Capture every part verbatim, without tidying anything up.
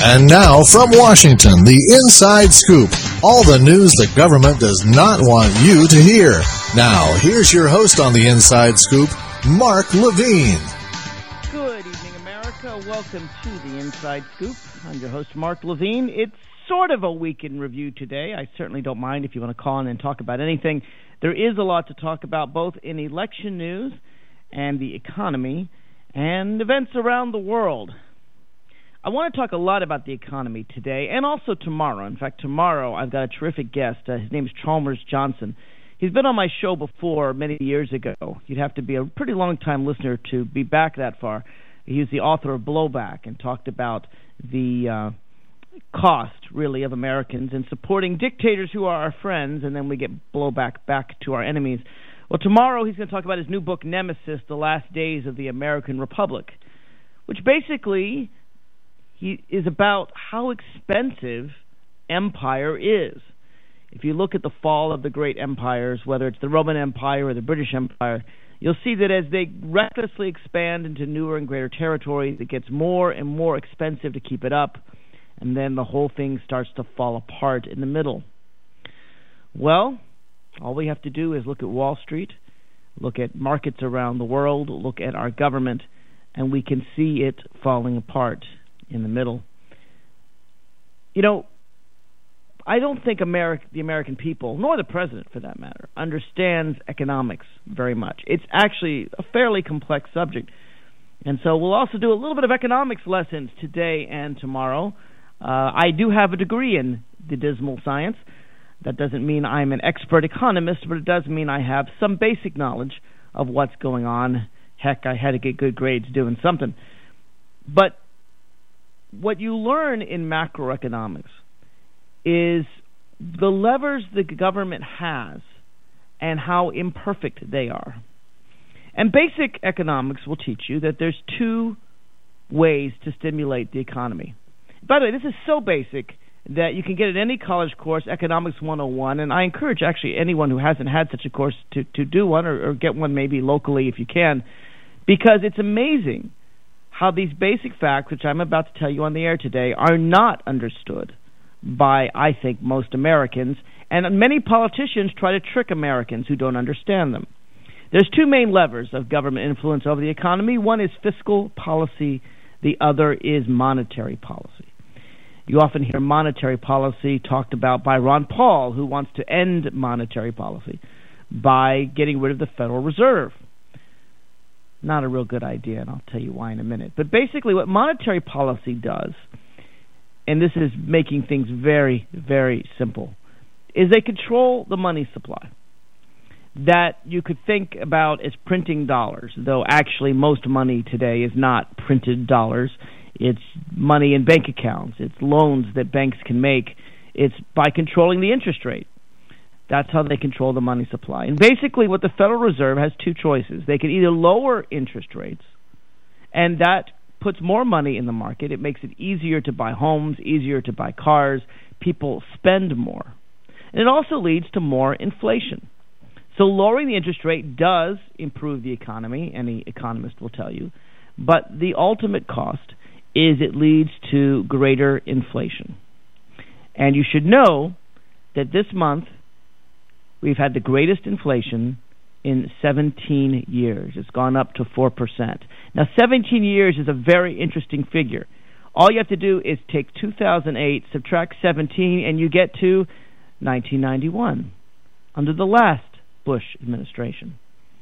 And now from Washington, the Inside Scoop. All the news the government does not want you to hear. Now, here's your host on the Inside Scoop, Mark Levine. Good evening, America. Welcome to the Inside Scoop. I'm your host, Mark Levine. It's sort of a week in review today. I certainly don't mind if you want to call in and talk about anything. There is a lot to talk about, both in election news and the economy and events around the world. I want to talk a lot about the economy today and also tomorrow. In fact, tomorrow I've got a terrific guest. Uh, his name is Chalmers Johnson. He's been on my show before many years ago. You'd have to be a pretty long-time listener to be back that far. He's the author of Blowback and talked about the uh, cost, really, of Americans in supporting dictators who are our friends, and then we get blowback back to our enemies. Well, tomorrow he's going to talk about his new book, Nemesis, The Last Days of the American Republic, which basically he is about how expensive empire is. If you look at the fall of the great empires, whether it's the Roman Empire or the British Empire, you'll see that as they recklessly expand into newer and greater territories, it gets more and more expensive to keep it up, and then the whole thing starts to fall apart in the middle. Well, all we have to do is look at Wall Street, look at markets around the world, look at our government, and we can see it falling apart in the middle. You know, I don't think America, the American people, nor the president for that matter, understands economics very much. It's actually a fairly complex subject. And so we'll also do a little bit of economics lessons today and tomorrow. Uh, I do have a degree in the dismal science. That doesn't mean I'm an expert economist, but it does mean I have some basic knowledge of what's going on. Heck, I had to get good grades doing something. But what you learn in macroeconomics is the levers the government has and how imperfect they are. And basic economics will teach you that there's two ways to stimulate the economy. By the way, this is so basic that you can get at any college course, Economics one oh one, and I encourage actually anyone who hasn't had such a course to, to do one or, or get one maybe locally if you can, because it's amazing how these basic facts, which I'm about to tell you on the air today, are not understood by, I think, most Americans, and many politicians try to trick Americans who don't understand them. There's two main levers of government influence over the economy. One is fiscal policy. The other is monetary policy. You often hear monetary policy talked about by Ron Paul, who wants to end monetary policy by getting rid of the Federal Reserve. Not a real good idea, and I'll tell you why in a minute. But basically what monetary policy does, and this is making things very, very simple, is they control the money supply. That you could think about as printing dollars, though actually most money today is not printed dollars. It's money in bank accounts. It's loans that banks can make. It's by controlling the interest rate. That's how they control the money supply. And basically what the Federal Reserve has two choices. They can either lower interest rates, and that puts more money in the market. It makes it easier to buy homes, easier to buy cars. People spend more. And it also leads to more inflation. So lowering the interest rate does improve the economy, any economist will tell you, but the ultimate cost is it leads to greater inflation. And you should know that this month we've had the greatest inflation in seventeen years. It's gone up to four percent. Now, seventeen years is a very interesting figure. All you have to do is take two thousand eight, subtract seventeen, and you get to nineteen ninety-one, under the last Bush administration.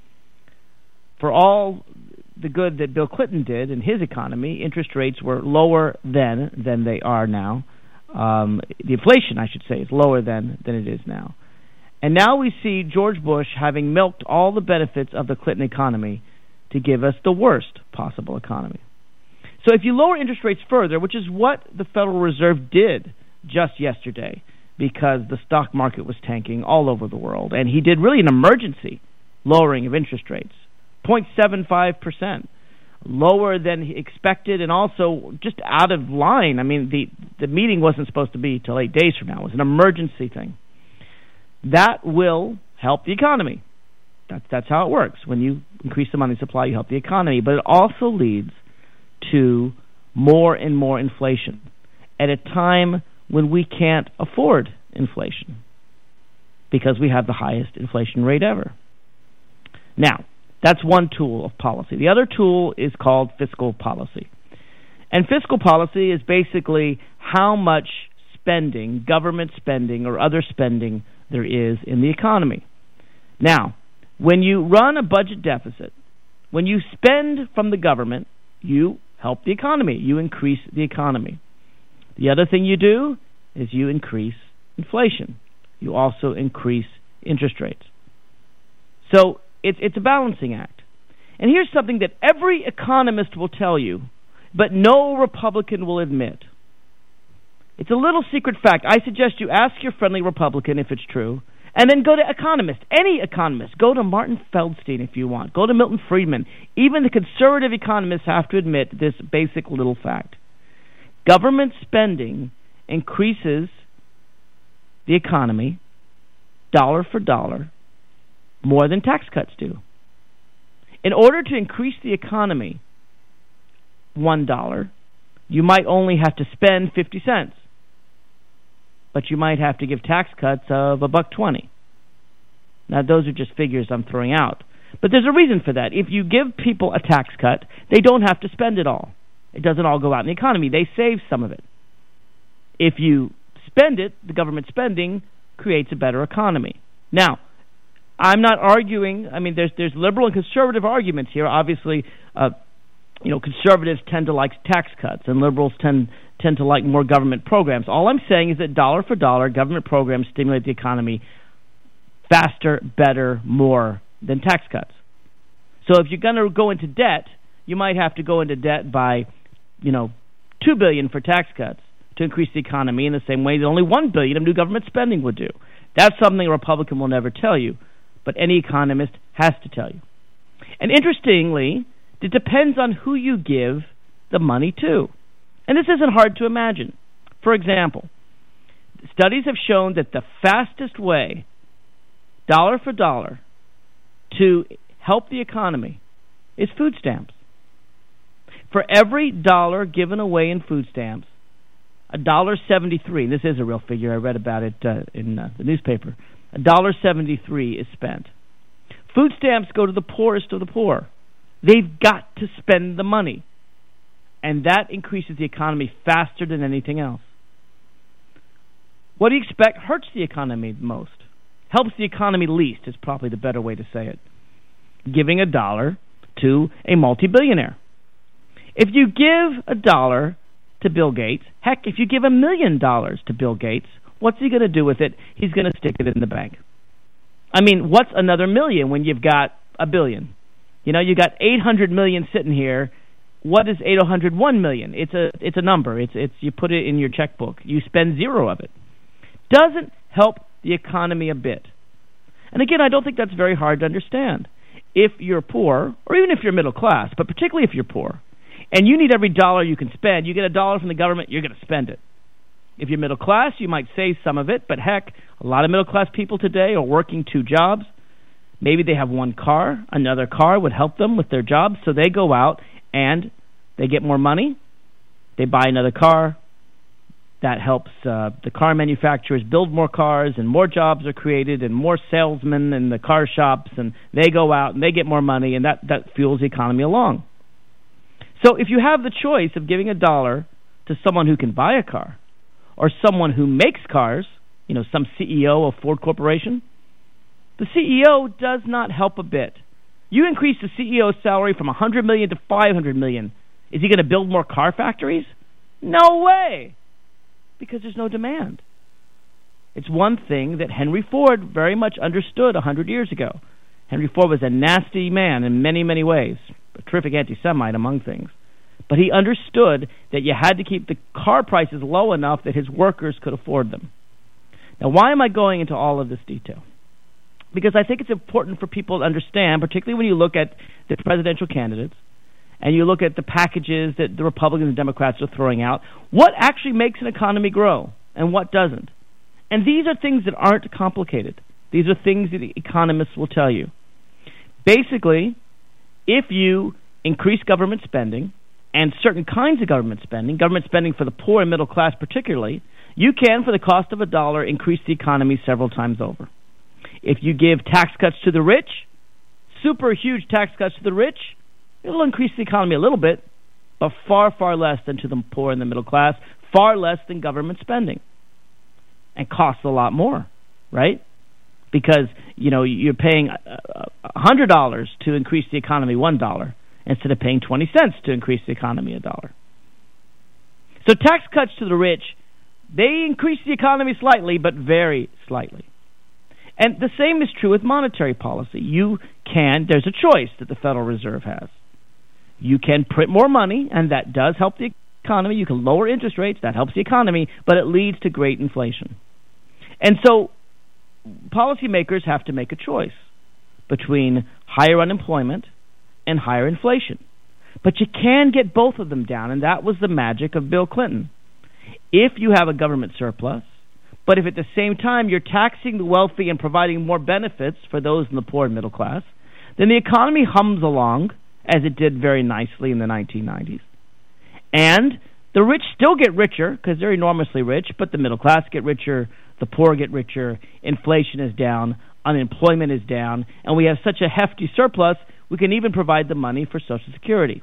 For all the good that Bill Clinton did in his economy, interest rates were lower then than they are now. Um, the inflation, I should say, is lower than, than it is now. And now we see George Bush having milked all the benefits of the Clinton economy to give us the worst possible economy. So if you lower interest rates further, which is what the Federal Reserve did just yesterday, because the stock market was tanking all over the world, and he did really an emergency lowering of interest rates, zero point seven five percent, lower than he expected and also just out of line. I mean, the, the meeting wasn't supposed to be till eight days from now. It was an emergency thing. That will help the economy. That's, that's how it works. When you increase the money supply, you help the economy. But it also leads to more and more inflation. at a time when we can't afford inflation because we have the highest inflation rate ever. Now, that's one tool of policy. The other tool is called fiscal policy. And fiscal policy is basically how much spending, government spending or other spending there is in the economy. Now, when you run a budget deficit, when you spend from the government, you help the economy. You increase the economy. The other thing you do is you increase inflation. You also increase interest rates. So it's it's a balancing act. And here's something that every economist will tell you, but no Republican will admit. It's a little secret fact. I suggest you ask your friendly Republican if it's true, and then go to economist, any economist. Go to Martin Feldstein if you want. Go to Milton Friedman. Even the conservative economists have to admit this basic little fact. Government spending increases the economy dollar for dollar more than tax cuts do. In order to increase the economy one dollar, you might only have to spend fifty cents. But you might have to give tax cuts of a buck twenty. Now, those are just figures I'm throwing out. But there's a reason for that. If you give people a tax cut, they don't have to spend it all. It doesn't all go out in the economy. They save some of it. If you spend it, the government spending creates a better economy. Now, I'm not arguing. I mean, there's there's liberal and conservative arguments here. Obviously, uh, you know, conservatives tend to like tax cuts, and liberals tend tend to like more government programs. All I'm saying is that dollar for dollar, government programs stimulate the economy faster, better, more than tax cuts. So if you're going to go into debt, you might have to go into debt by, you know, two billion dollars for tax cuts to increase the economy in the same way that only one billion dollars of new government spending would do. That's something a Republican will never tell you, but any economist has to tell you. And interestingly, it depends on who you give the money to. And this isn't hard to imagine. For example, studies have shown that the fastest way, dollar for dollar, to help the economy is food stamps. For every dollar given away in food stamps, a dollar seventy-three, this is a real figure, I read about it uh, in uh, the newspaper, a dollar seventy-three is spent. Food stamps go to the poorest of the poor. They've got to spend the money. And that increases the economy faster than anything else. What do you expect hurts the economy most? Helps the economy least is probably the better way to say it. Giving a dollar to a multi-billionaire. If you give a dollar to Bill Gates, heck, if you give a million dollars to Bill Gates, what's he going to do with it? He's going to stick it in the bank. I mean, what's another million when you've got a billion? You know, you got eight hundred million sitting here. What is eight hundred one million? It's a it's a number. It's it's you put it in your checkbook. You spend zero of it. Doesn't help the economy a bit. And again, I don't think that's very hard to understand. If you're poor, or even if you're middle class, but particularly if you're poor, and you need every dollar you can spend, you get a dollar from the government, you're going to spend it. If you're middle class, you might save some of it, but heck, a lot of middle class people today are working two jobs. Maybe they have one car. Another car would help them with their jobs, so they go out and they get more money. They buy another car. That helps uh, the car manufacturers build more cars, and more jobs are created, and more salesmen in the car shops, and they go out and they get more money, and that, that fuels the economy along. So if you have the choice of giving a dollar to someone who can buy a car, or someone who makes cars, you know, some C E O of Ford Corporation, the C E O does not help a bit. You increase the C E O's salary from one hundred million dollars to five hundred million dollars. Is he going to build more car factories? No way, because there's no demand. It's one thing that Henry Ford very much understood one hundred years ago. Henry Ford was a nasty man in many, many ways, a terrific anti-Semite among things. But he understood that you had to keep the car prices low enough that his workers could afford them. Now, why am I going into all of this detail? Because I think it's important for people to understand, particularly when you look at the presidential candidates and you look at the packages that the Republicans and Democrats are throwing out, what actually makes an economy grow and what doesn't. And these are things that aren't complicated. These are things that economists will tell you. Basically, if you increase government spending, and certain kinds of government spending, government spending for the poor and middle class particularly, you can, for the cost of a dollar, increase the economy several times over. If you give tax cuts to the rich, super huge tax cuts to the rich, it'll increase the economy a little bit, but far, far less than to the poor and the middle class, far less than government spending, and costs a lot more, right? Because, you know, you're paying one hundred dollars to increase the economy one dollar instead of paying twenty cents to increase the economy a dollar. So tax cuts to the rich, they increase the economy slightly, but very slightly. And the same is true with monetary policy. You can, there's a choice that the Federal Reserve has. You can print more money, and that does help the economy. You can lower interest rates, that helps the economy, but it leads to great inflation. And so policymakers have to make a choice between higher unemployment and higher inflation. But you can get both of them down, and that was the magic of Bill Clinton. If you have a government surplus, but if at the same time you're taxing the wealthy and providing more benefits for those in the poor and middle class, then the economy hums along, as it did very nicely in the nineteen nineties. And the rich still get richer, because they're enormously rich, but the middle class get richer, the poor get richer, inflation is down, unemployment is down, and we have such a hefty surplus, we can even provide the money for Social Security.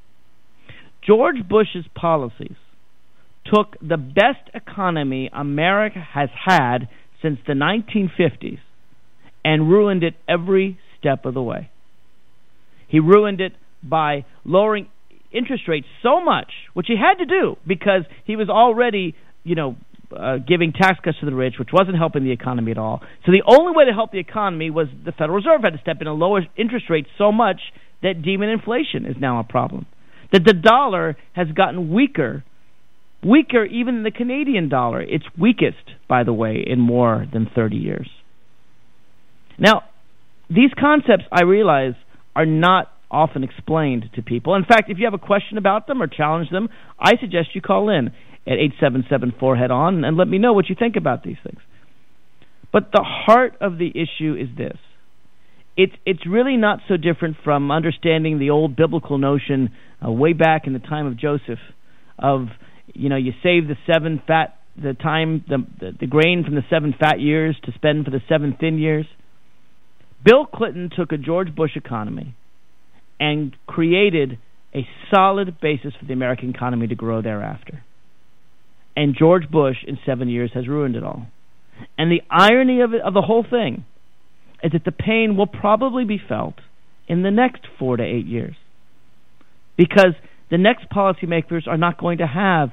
George Bush's policies took the best economy America has had since the nineteen fifties and ruined it every step of the way. He ruined it by lowering interest rates so much, which he had to do because he was already, you know, uh, giving tax cuts to the rich, which wasn't helping the economy at all. So the only way to help the economy was the Federal Reserve had to step in and lower interest rates so much that demon inflation is now a problem. That the dollar has gotten weaker, weaker even than the Canadian dollar. It's weakest, by the way, in more than thirty years. Now, these concepts, I realize, are not often explained to people. In fact, if you have a question about them or challenge them, I suggest you call in at eight seven seven four head on and let me know what you think about these things. But the heart of the issue is this. It's it's really not so different from understanding the old biblical notion uh, way back in the time of Joseph of, you know, you save the seven fat, the time, the, the, the grain from the seven fat years to spend for the seven thin years. Bill Clinton took a George Bush economy and created a solid basis for the American economy to grow thereafter. And George Bush, in seven years, has ruined it all. And the irony of it, of the whole thing is that the pain will probably be felt in the next four to eight years. Because the next policymakers are not going to have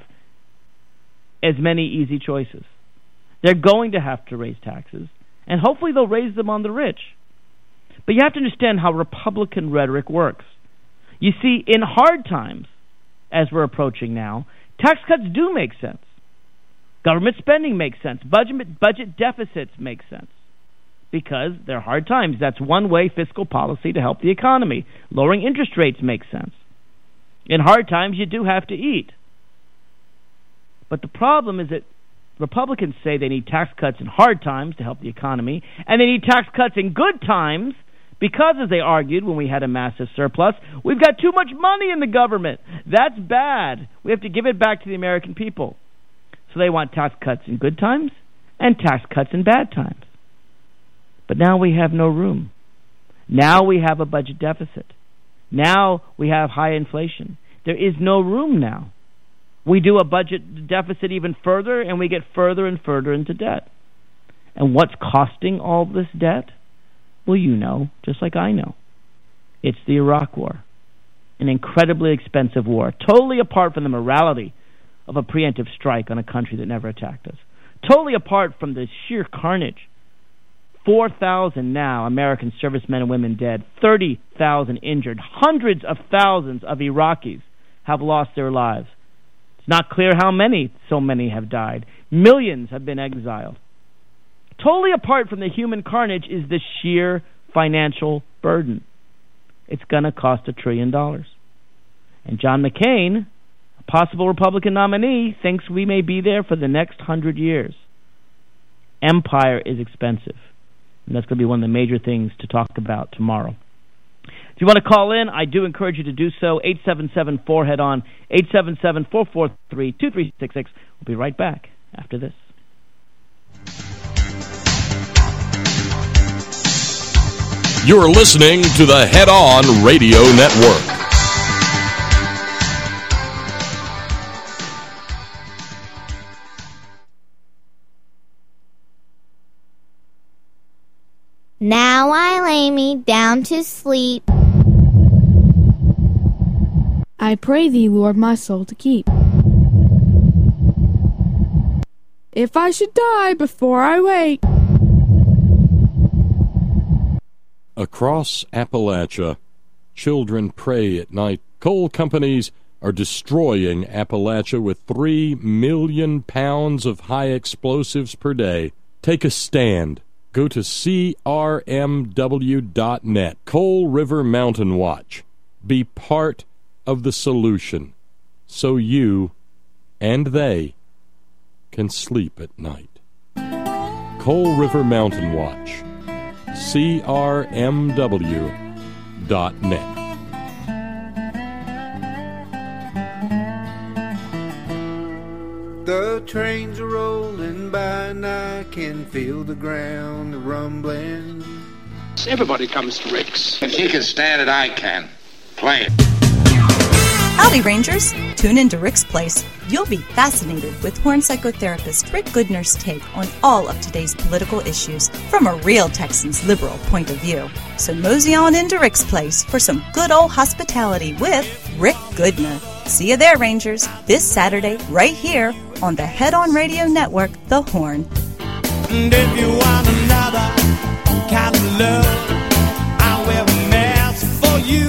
as many easy choices. They're going to have to raise taxes, and hopefully they'll raise them on the rich. But you have to understand how Republican rhetoric works. You see, in hard times, as we're approaching now, tax cuts do make sense. Government spending makes sense. Budget, budget deficits make sense. Because they're hard times. That's one way fiscal policy to help the economy. Lowering interest rates makes sense. In hard times, you do have to eat. But the problem is that Republicans say they need tax cuts in hard times to help the economy, and they need tax cuts in good times because, as they argued when we had a massive surplus, we've got too much money in the government. That's bad. We have to give it back to the American people. So they want tax cuts in good times and tax cuts in bad times. But now we have no room. Now we have a budget deficit. Now we have high inflation. There is no room now. We do a budget deficit even further, and we get further and further into debt. And what's costing all this debt? Well, you know, just like I know. It's the Iraq War, an incredibly expensive war, totally apart from the morality of a preemptive strike on a country that never attacked us, totally apart from the sheer carnage. four thousand now American servicemen and women dead, thirty thousand injured, hundreds of thousands of Iraqis have lost their lives. It's not clear how many so many have died. Millions have been exiled. Totally apart from the human carnage is the sheer financial burden. It's going to cost a trillion dollars. And John McCain, a possible Republican nominee, thinks we may be there for the next hundred years. Empire is expensive. And that's going to be one of the major things to talk about tomorrow. If you want to call in, I do encourage you to do so. eight seven seven, four, head on, eight seven seven, four four three, two three six six. We'll be right back after this. You're listening to the Head On Radio Network. Now I lay me down to sleep. I pray thee, Lord, my soul to keep. If I should die before I wake. Across Appalachia, children pray at night. Coal companies are destroying Appalachia with three million pounds of high explosives per day. Take a stand. Go to C R M W dot net. Coal River Mountain Watch. Be part of the solution so you and they can sleep at night. Coal River Mountain Watch. C R M W dot net. The trains are rolling by and I can feel the ground rumbling. Everybody comes to Rick's. If he can stand it, I can. Play it. Howdy, Rangers. Tune in to Rick's Place. You'll be fascinated with Horn psychotherapist Rick Goodner's take on all of today's political issues from a real Texan's liberal point of view. So mosey on into Rick's Place for some good old hospitality with Rick Goodner. See you there, Rangers, this Saturday right here on the Head On Radio Network, The Horn. And if you want another kind of love, I'll wear a mask for you.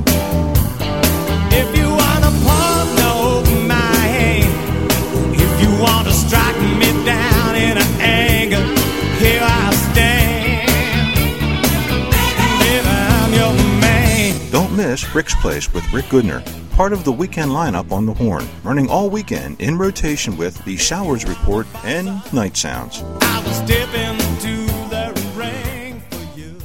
If you want a partner, hold my hand. If you want to strike me down in an anger, here I stand. Baby, I'm your man. Don't miss Rick's Place with Rick Goodner, part of the weekend lineup on the Horn, running all weekend in rotation with The Showers Report and Night Sounds. I will step into the ring for you.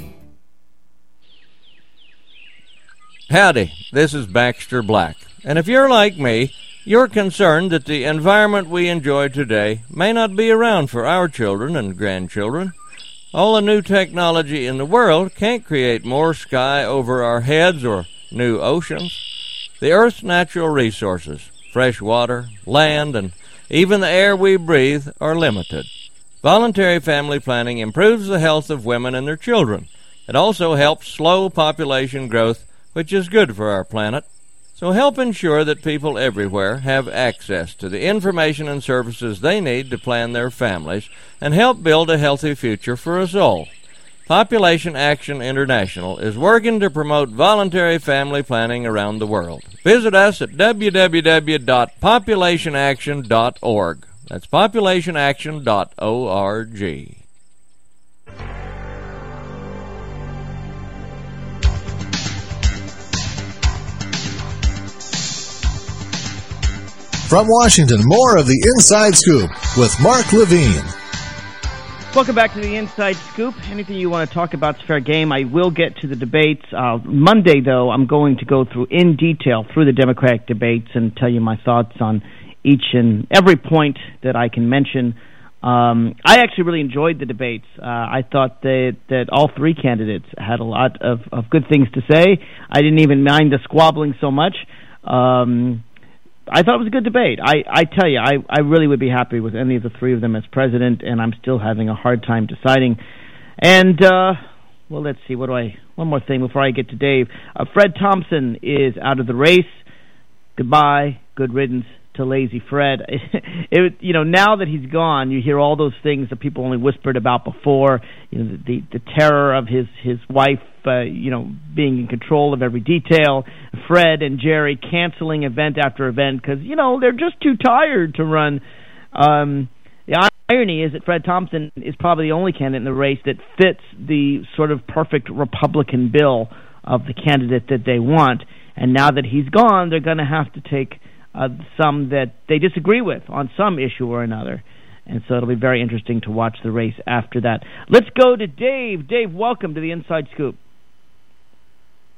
Howdy, this is Baxter Black, and if you're like me, you're concerned that the environment we enjoy today may not be around for our children and grandchildren. All the new technology in the world can't create more sky over our heads or new oceans. The Earth's natural resources, fresh water, land, and even the air we breathe are limited. Voluntary family planning improves the health of women and their children. It also helps slow population growth, which is good for our planet. So help ensure that people everywhere have access to the information and services they need to plan their families and help build a healthy future for us all. Population Action International is working to promote voluntary family planning around the world. Visit us at w w w dot population action dot org. That's population action dot org. From Washington, more of the Inside Scoop with Mark Levine. Welcome back to the Inside Scoop. Anything you want to talk about is fair game. I will get to the debates. Uh, Monday, though, I'm going to go through in detail through the Democratic debates and tell you my thoughts on each and every point that I can mention. Um, I actually really enjoyed the debates. Uh, I thought that, that all three candidates had a lot of, of good things to say. I didn't even mind the squabbling so much. Um I thought it was a good debate. I, I tell you, I, I really would be happy with any of the three of them as president, and I'm still having a hard time deciding. And, uh, well, let's see, what do I, one more thing before I get to Dave. Uh, Fred Thompson is out of the race. Goodbye, good riddance to Lazy Fred. it, you know, now that he's gone, you hear all those things that people only whispered about before, you know, the, the, the terror of his, his wife, uh, you know, being in control of every detail, Fred and Jerry canceling event after event because, you know, they're just too tired to run. Um, the irony is that Fred Thompson is probably the only candidate in the race that fits the sort of perfect Republican bill of the candidate that they want. And now that he's gone, they're going to have to take uh, some that they disagree with on some issue or another. And so it'll be very interesting to watch the race after that. Let's go to Dave. Dave, welcome to the Inside Scoop.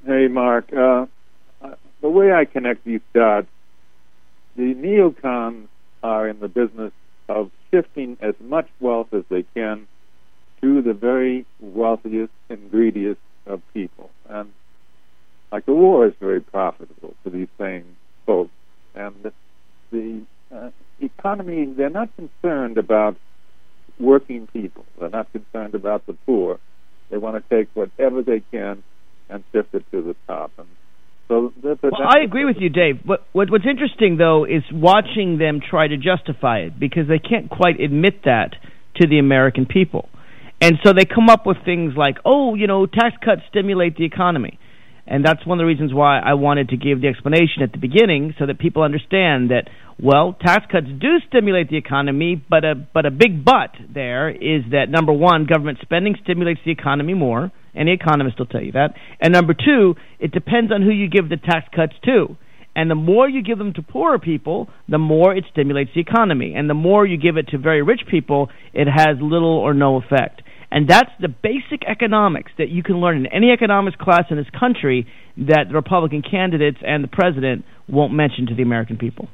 Hey, Mark. Uh, the way I connect these dots, the neocons are in the business of shifting as much wealth as they can to the very wealthiest and greediest of people. And like the war is very profitable for these same folks. And the, the uh, economy, they're not concerned about working people. They're not concerned about the poor. They want to take whatever they can and shift it to the top. And so that's, well, that's I agree with you, Dave. What, what, what's interesting, though, is watching them try to justify it, because they can't quite admit that to the American people. And so they come up with things like, oh, you know, tax cuts stimulate the economy. And that's one of the reasons why I wanted to give the explanation at the beginning, so that people understand that, well, tax cuts do stimulate the economy, but a, but a big but there is that, number one, government spending stimulates the economy more. Any economist will tell you that. And number two, it depends on who you give the tax cuts to. And the more you give them to poorer people, the more it stimulates the economy. And the more you give it to very rich people, it has little or no effect. And that's the basic economics that you can learn in any economics class in this country that the Republican candidates and the president won't mention to the American people.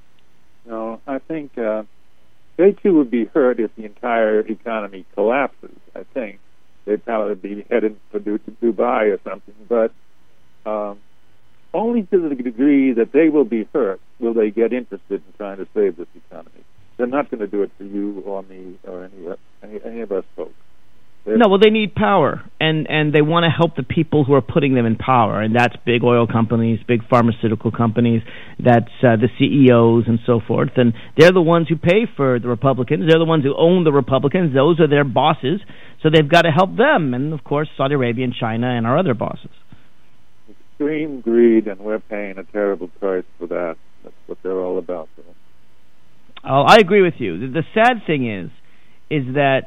No, I think uh, they too would be hurt if the entire economy collapses, I think. They'd probably be headed for Dubai or something, but um, only to the degree that they will be hurt will they get interested in trying to save this economy. They're not going to do it for you or me or any, any, any of us folks. They're no, well, they need power, and, and they want to help the people who are putting them in power, and that's big oil companies, big pharmaceutical companies, that's uh, the C E Os and so forth, and they're the ones who pay for the Republicans. They're the ones who own the Republicans. Those are their bosses, so they've got to help them, and, of course, Saudi Arabia and China and our other bosses. Extreme greed, and we're paying a terrible price for that. That's what they're all about, though. Oh, I agree with you. The, the sad thing is, is that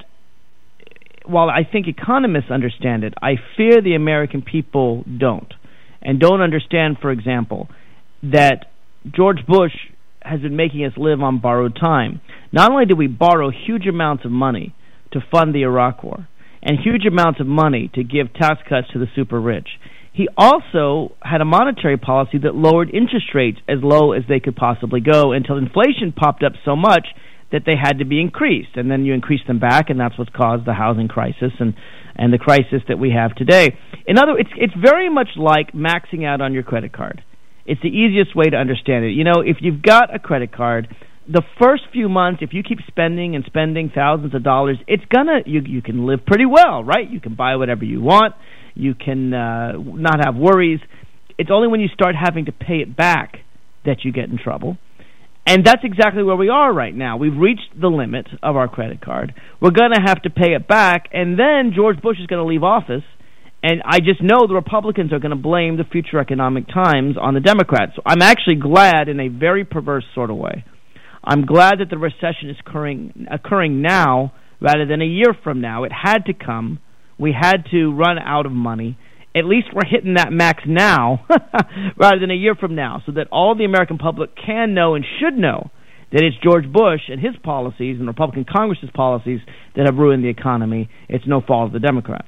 while I think economists understand it, I fear the American people don't, and don't understand, for example, that George Bush has been making us live on borrowed time. Not only did we borrow huge amounts of money to fund the Iraq War, and huge amounts of money to give tax cuts to the super rich, he also had a monetary policy that lowered interest rates as low as they could possibly go until inflation popped up so much that they had to be increased, and then you increase them back, and that's what's caused the housing crisis and, and the crisis that we have today. In other words, it's, it's very much like maxing out on your credit card. It's the easiest way to understand it. You know, if you've got a credit card, the first few months, if you keep spending and spending thousands of dollars, it's gonna you you can live pretty well, right? You can buy whatever you want. You can uh, not have worries. It's only when you start having to pay it back that you get in trouble. And that's exactly where we are right now. We've reached the limit of our credit card. We're going to have to pay it back, and then George Bush is going to leave office, and I just know the Republicans are going to blame the future economic times on the Democrats. So I'm actually glad, in a very perverse sort of way, I'm glad that the recession is occurring, occurring now rather than a year from now. It had to come. We had to run out of money. At least we're hitting that max now rather than a year from now, so that all the American public can know and should know that it's George Bush and his policies and Republican Congress's policies that have ruined the economy. It's no fault of the Democrats.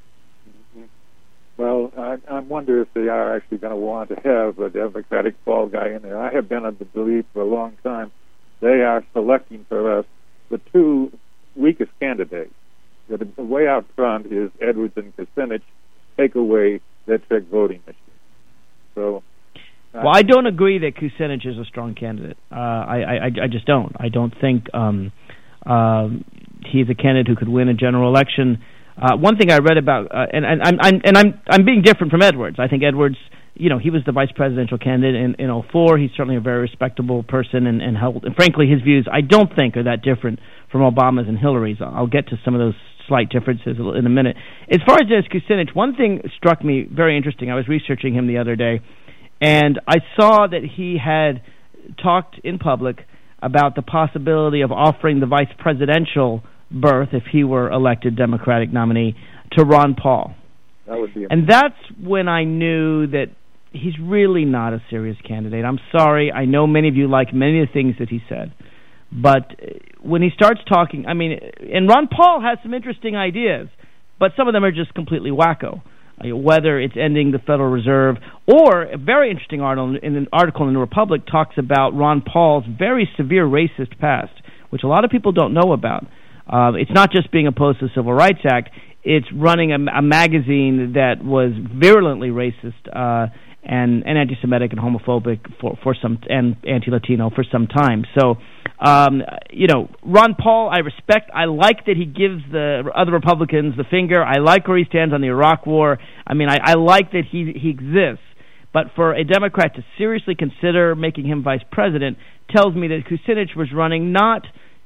Well, I, I wonder if they are actually going to want to have a Democratic fall guy in there. I have been of the belief for a long time they are selecting for us the two weakest candidates. The, the way out front is Edwards and Kucinich. Take away that trick voting machine. So, uh, well, I don't agree that Kucinich is a strong candidate. Uh, I, I, I just don't. I don't think um, uh, he's a candidate who could win a general election. Uh, one thing I read about, uh, and, and I'm, I'm and I'm I'm being different from Edwards. I think Edwards, you know, he was the vice presidential candidate in in oh four. He's certainly a very respectable person, and and, held, and frankly, his views I don't think are that different from Obama's and Hillary's. I'll get to some of those slight differences in a minute. As far as Dennis Kucinich, one thing struck me very interesting. I was researching him the other day, and I saw that he had talked in public about the possibility of offering the vice presidential berth, if he were elected Democratic nominee, to Ron Paul. That would be and that's when I knew that he's really not a serious candidate. I'm sorry. I know many of you like many of the things that he said. But when he starts talking, I mean, and Ron Paul has some interesting ideas, but some of them are just completely wacko. uh, whether it's ending the Federal Reserve, or a very interesting article in an article in the Republic talks about Ron Paul's very severe racist past, which a lot of people don't know about. Uh, it's not just being opposed to the Civil Rights Act. It's running a, a magazine that was virulently racist uh, and, and anti-Semitic and homophobic for, for some and anti-Latino for some time. So, um, you know, Ron Paul, I respect. I like that he gives the other Republicans the finger. I like where he stands on the Iraq War. I mean, I, I like that he he exists. But for a Democrat to seriously consider making him vice president tells me that Kucinich was running not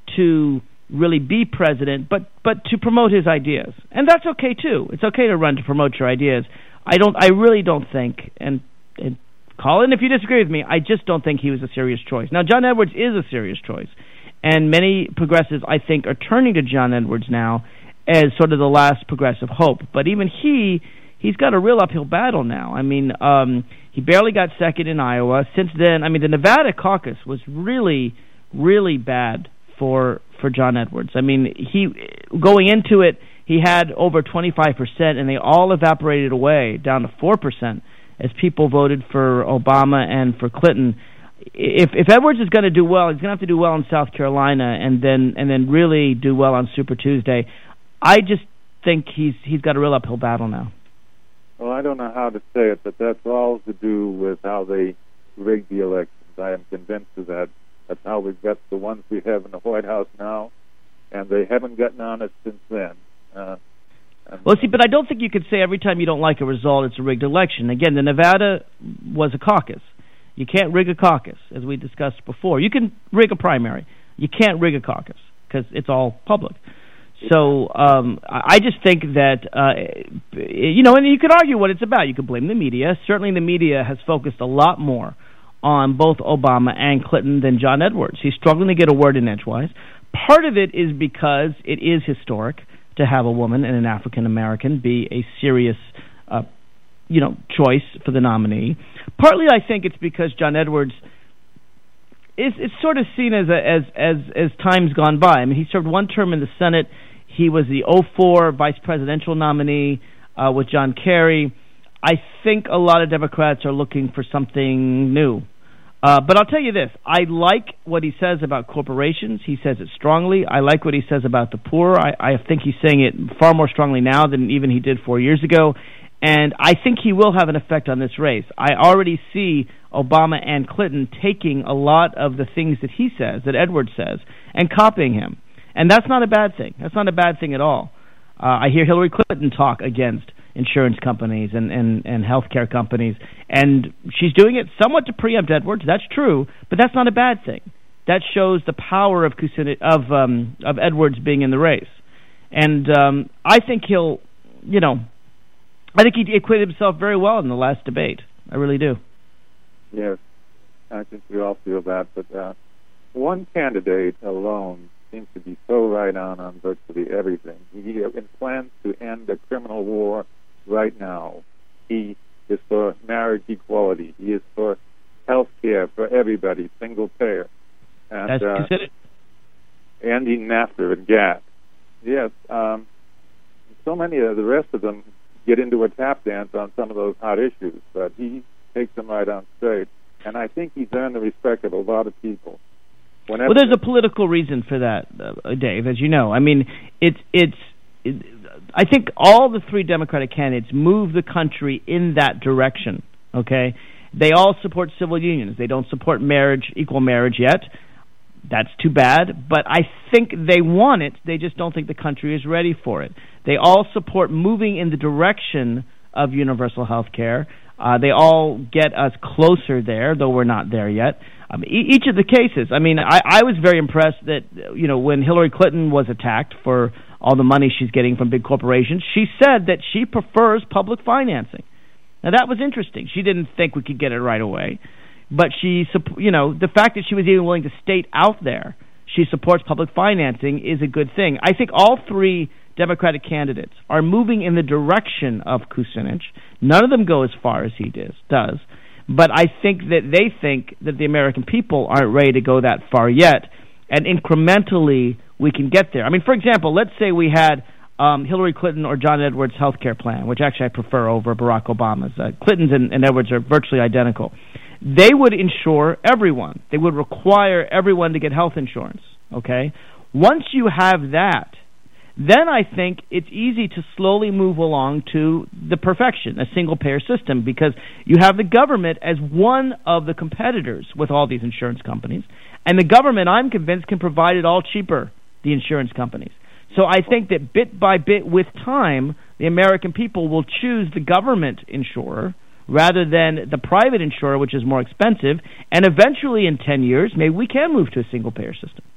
to really be president, but but to promote his ideas, and that's okay too. It's okay to run to promote your ideas. I don't. I really don't think, and, and call in if you disagree with me. I just don't think he was a serious choice. Now, John Edwards is a serious choice, and many progressives, I think, are turning to John Edwards now as sort of the last progressive hope. But even he, he's got a real uphill battle now. I mean, um, he barely got second in Iowa. Since then, I mean, the Nevada caucus was really, really bad for for John Edwards. I mean, he going into it, he had over twenty-five percent, and they all evaporated away down to four percent as people voted for Obama and for Clinton. If if Edwards is going to do well, he's going to have to do well in South Carolina and then and then really do well on Super Tuesday. I just think he's he's got a real uphill battle now. Well, I don't know how to say it, but that's all to do with how they rigged the elections. I am convinced of that. That's how we've got the ones we have in the White House now, and they haven't gotten on it since then. Uh, well, see, but I don't think you could say every time you don't like a result, it's a rigged election. Again, the Nevada was a caucus. You can't rig a caucus, as we discussed before. You can rig a primary. You can't rig a caucus because it's all public. So um, I just think that, uh, you know, and you could argue what it's about. You could blame the media. Certainly the media has focused a lot more on both Obama and Clinton than John Edwards. He's struggling to get a word in edgewise. Part of it is because it is historic to have a woman and an African American be a serious, uh, you know, choice for the nominee. Partly, I think it's because John Edwards is it's sort of seen as a, as as as time's gone by. I mean, he served one term in the Senate. He was the oh four vice presidential nominee uh, with John Kerry. I think a lot of Democrats are looking for something new. Uh, but I'll tell you this, I like what he says about corporations. He says it strongly. I like what he says about the poor. I, I think he's saying it far more strongly now than even he did four years ago. And I think he will have an effect on this race. I already see Obama and Clinton taking a lot of the things that he says, that Edwards says, and copying him. And that's not a bad thing. That's not a bad thing at all. Uh, I hear Hillary Clinton talk against insurance companies and, and, and healthcare companies, and she's doing it somewhat to preempt Edwards. That's true, but that's not a bad thing. That shows the power of Kucinich, of um, of Edwards being in the race, and um, I think he'll, you know, I think he acquitted himself very well in the last debate. I really do. Yes, I think we all feel that, but uh, one candidate alone seems to be so right on on virtually everything. He plans to end a criminal war right now. He is for marriage equality. He is for health care for everybody, single payer. And, That's uh, considered. Ending NAFTA and GATT. Yes, um, so many of the rest of them get into a tap dance on some of those hot issues, but he takes them right on straight. And I think he's earned the respect of a lot of people. Whenever well, there's a political reason for that, uh, Dave, as you know. I mean, it's it's. It, I think all the three Democratic candidates move the country in that direction. Okay, they all support civil unions. They don't support marriage, equal marriage yet. That's too bad. But I think they want it. They just don't think the country is ready for it. They all support moving in the direction of universal health care. Uh, they all get us closer there, though we're not there yet. Um, e- each of the cases, I mean, I, I was very impressed that, you know, when Hillary Clinton was attacked for all the money she's getting from big corporations, she said that she prefers public financing. Now, that was interesting. She didn't think we could get it right away. But she, you know, the fact that she was even willing to state out there she supports public financing is a good thing. I think all three Democratic candidates are moving in the direction of Kucinich. None of them go as far as he does, does. But I think that they think that the American people aren't ready to go that far yet, and incrementally we can get there. I mean, for example, let's say we had um, Hillary Clinton or John Edwards' health care plan, which actually I prefer over Barack Obama's. Uh, Clinton's and, and Edwards are virtually identical. They would insure everyone. They would require everyone to get health insurance, okay? Once you have that, then I think it's easy to slowly move along to the perfection, a single-payer system, because you have the government as one of the competitors with all these insurance companies, and the government, I'm convinced, can provide it all cheaper, the insurance companies. So I think that bit by bit with time, the American people will choose the government insurer rather than the private insurer, which is more expensive, and eventually in ten years, maybe we can move to a single-payer system.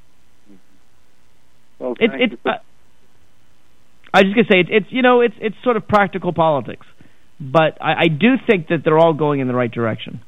Well, it, it's... Uh, I was just gonna say it's, it's you know it's it's sort of practical politics, but I, I do think that they're all going in the right direction.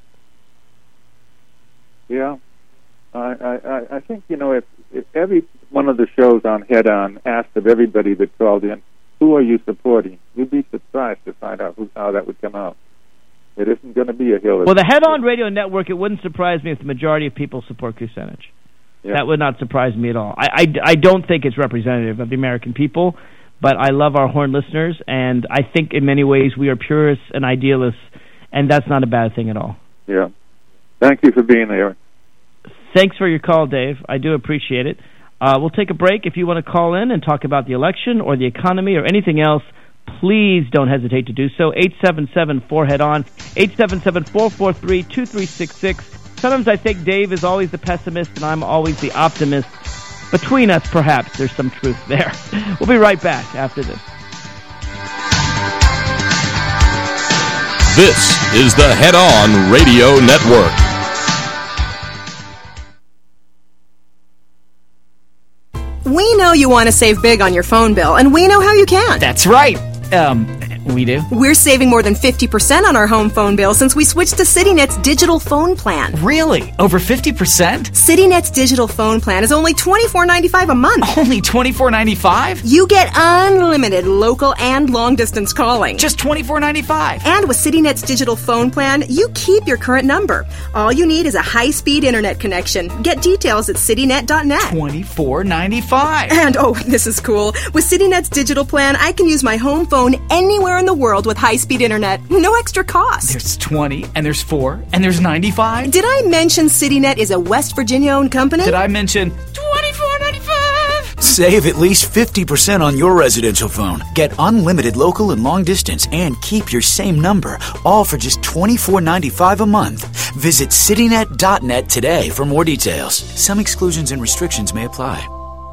Yeah, I I, I think you know if, if every one of the shows on Head On asked of everybody that called in, who are you supporting? You'd be surprised to find out who, how that would come out. It isn't going to be a Hillary. Well, the Head On Radio Network, it wouldn't surprise me if the majority of people support Kucinich. Yeah. That would not surprise me at all. I, I, I don't think it's representative of the American people, but I love our Horn listeners, and I think in many ways we are purists and idealists, and that's not a bad thing at all. Yeah. Thank you for being there. Thanks for your call, Dave. I do appreciate it. Uh, we'll take a break. If you want to call in and talk about the election or the economy or anything else, please don't hesitate to do so. eight seven seven, four, head on, eight seven seven, four four three, two three six six. Sometimes I think Dave is always the pessimist and I'm always the optimist. Between us, perhaps, there's some truth there. We'll be right back after this. This is the Head On Radio Network. We know you want to save big on your phone bill, and we know how you can. That's right. Um, we do. We're saving more than fifty percent on our home phone bill since we switched to CityNet's digital phone plan. Really? Over fifty percent? CityNet's digital phone plan is only twenty-four ninety-five a month. Only twenty-four ninety-five? You get unlimited local and long-distance calling. Just twenty-four ninety-five. And with CityNet's digital phone plan, you keep your current number. All you need is a high-speed internet connection. Get details at citynet dot net. twenty-four ninety-five. And, oh, this is cool. With CityNet's digital plan, I can use my home phone anywhere in the world with high-speed internet. No extra cost. There's twenty, and there's four, and there's ninety-five. Did I mention CityNet is a West Virginia-owned company? Did I mention twenty-four ninety-five? Save at least fifty percent on your residential phone. Get unlimited local and long distance and keep your same number, all for just twenty-four ninety-five a month. Visit citynet dot net today for more details. Some exclusions and restrictions may apply.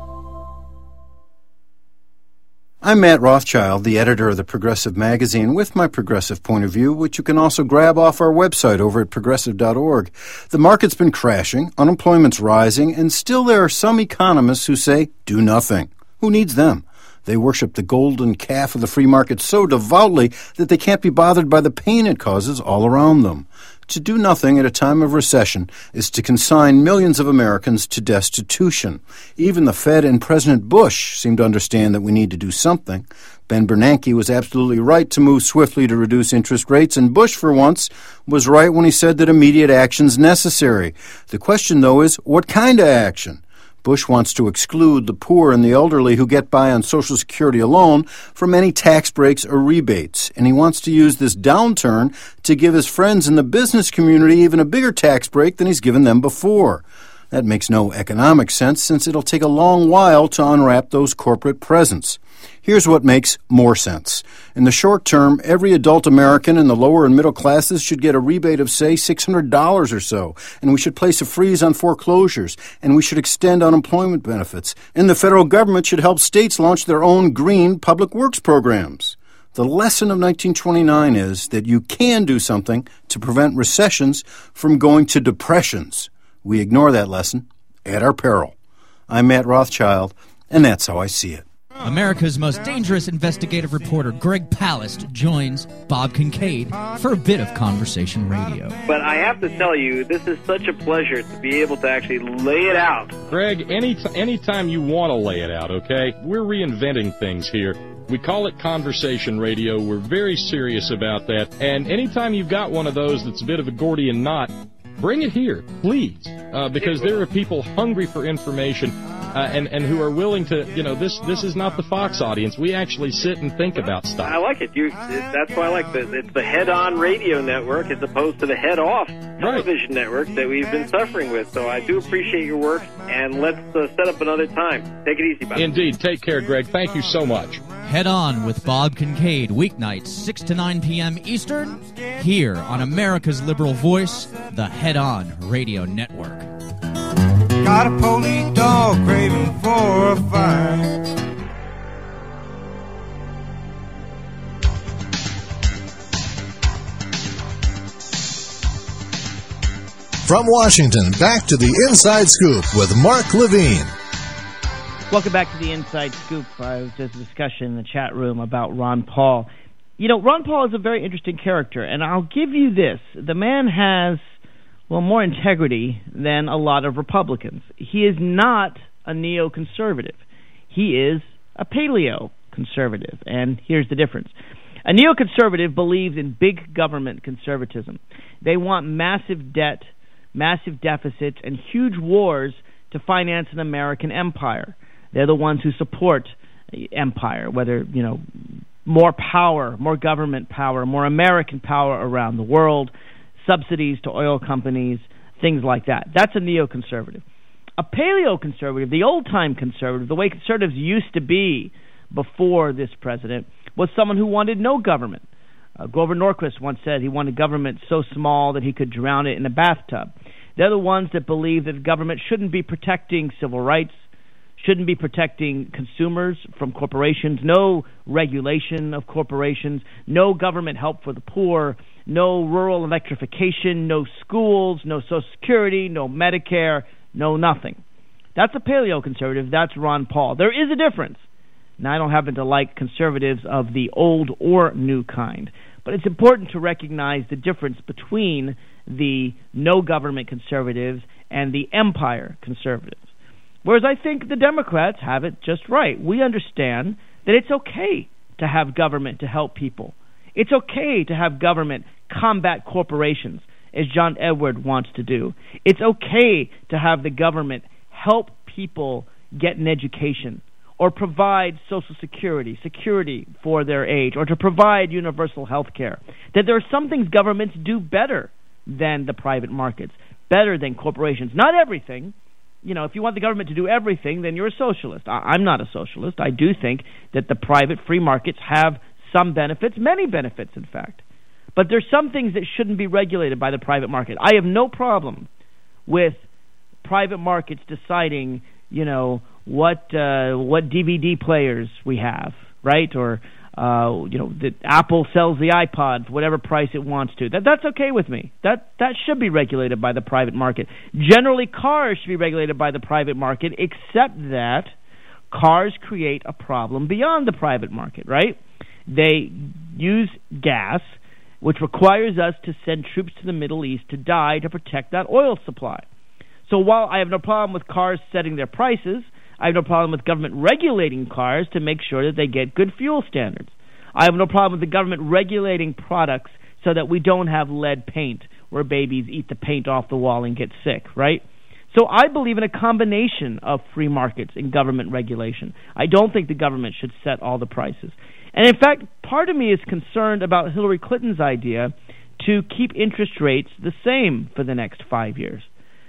I'm Matt Rothschild, the editor of the Progressive Magazine, with my progressive point of view, which you can also grab off our website over at progressive dot org. The market's been crashing, unemployment's rising, and still there are some economists who say, do nothing. Who needs them? They worship the golden calf of the free market so devoutly that they can't be bothered by the pain it causes all around them. To do nothing at a time of recession is to consign millions of Americans to destitution. Even the Fed and President Bush seem to understand that we need to do something. Ben Bernanke was absolutely right to move swiftly to reduce interest rates, and Bush, for once, was right when he said that immediate action's necessary. The question, though, is what kind of action? Bush wants to exclude the poor and the elderly who get by on Social Security alone from any tax breaks or rebates, and he wants to use this downturn to give his friends in the business community even a bigger tax break than he's given them before. That makes no economic sense, since it'll take a long while to unwrap those corporate presents. Here's what makes more sense. In the short term, every adult American in the lower and middle classes should get a rebate of, say, six hundred dollars or so, and we should place a freeze on foreclosures, and we should extend unemployment benefits, and the federal government should help states launch their own green public works programs. The lesson of nineteen twenty-nine is that you can do something to prevent recessions from going to depressions. We ignore that lesson at our peril. I'm Matt Rothschild, and that's how I see it. America's most dangerous investigative reporter, Greg Palast, joins Bob Kincaid for a bit of Conversation Radio. But I have to tell you, this is such a pleasure to be able to actually lay it out. Greg, any t- anytime you want to lay it out, okay? We're reinventing things here. We call it Conversation Radio. We're very serious about that. And anytime you've got one of those that's a bit of a Gordian knot, bring it here, please, uh, because there are people hungry for information. uh, and and who are willing to, you know, this this is not the Fox audience. We actually sit and think about stuff. I like it. You. It, that's why I like the it's the head-on radio network as opposed to the head-off television right. network that we've been suffering with. So I do appreciate your work, and let's uh, set up another time. Take it easy, buddy. Indeed. Take care, Greg. Thank you so much. Head On with Bob Kincaid, weeknights six to nine p.m. Eastern, here on America's Liberal Voice, the Head On Radio Network. Got a police dog craving for a fight. From Washington, back to the Inside Scoop with Mark Levine. Welcome back to the Inside Scoop. Uh, there's a discussion in the chat room about Ron Paul. You know, Ron Paul is a very interesting character, and I'll give you this. The man has, well, more integrity than a lot of Republicans. He is not a neoconservative. He is a paleo-conservative, and here's the difference. A neoconservative believes in big government conservatism. They want massive debt, massive deficits, and huge wars to finance an American empire. They're the ones who support empire, whether, you know, more power, more government power, more American power around the world, subsidies to oil companies, things like that. That's a neoconservative. A paleoconservative, the old-time conservative, the way conservatives used to be before this president, was someone who wanted no government. Uh, Grover Norquist once said he wanted government so small that he could drown it in a bathtub. They're the ones that believe that government shouldn't be protecting civil rights, shouldn't be protecting consumers from corporations, no regulation of corporations, no government help for the poor, no rural electrification, no schools, no Social Security, no Medicare, no nothing. That's a paleoconservative. That's Ron Paul. There is a difference. Now, I don't happen to like conservatives of the old or new kind, but it's important to recognize the difference between the no-government conservatives and the empire conservatives. Whereas I think the Democrats have it just right. We understand that it's okay to have government to help people. It's okay to have government combat corporations, as John Edward wants to do. It's okay to have the government help people get an education or provide Social Security, security for their age, or to provide universal health care. That there are some things governments do better than the private markets, better than corporations. Not everything. You know, if you want the government to do everything, then you're a socialist. I, I'm not a socialist. I do think that the private free markets have some benefits, many benefits, in fact. But there's some things that shouldn't be regulated by the private market. I have no problem with private markets deciding, you know, what uh, what D V D players we have, right? Or uh, you know, that Apple sells the iPod for whatever price it wants to. That that's okay with me. That that should be regulated by the private market. Generally, cars should be regulated by the private market, except that cars create a problem beyond the private market, right? They use gas, which requires us to send troops to the Middle East to die to protect that oil supply. So while I have no problem with cars setting their prices, I have no problem with government regulating cars to make sure that they get good fuel standards. I have no problem with the government regulating products so that we don't have lead paint where babies eat the paint off the wall and get sick, right? So I believe in a combination of free markets and government regulation. I don't think the government should set all the prices. And in fact, part of me is concerned about Hillary Clinton's idea to keep interest rates the same for the next five years.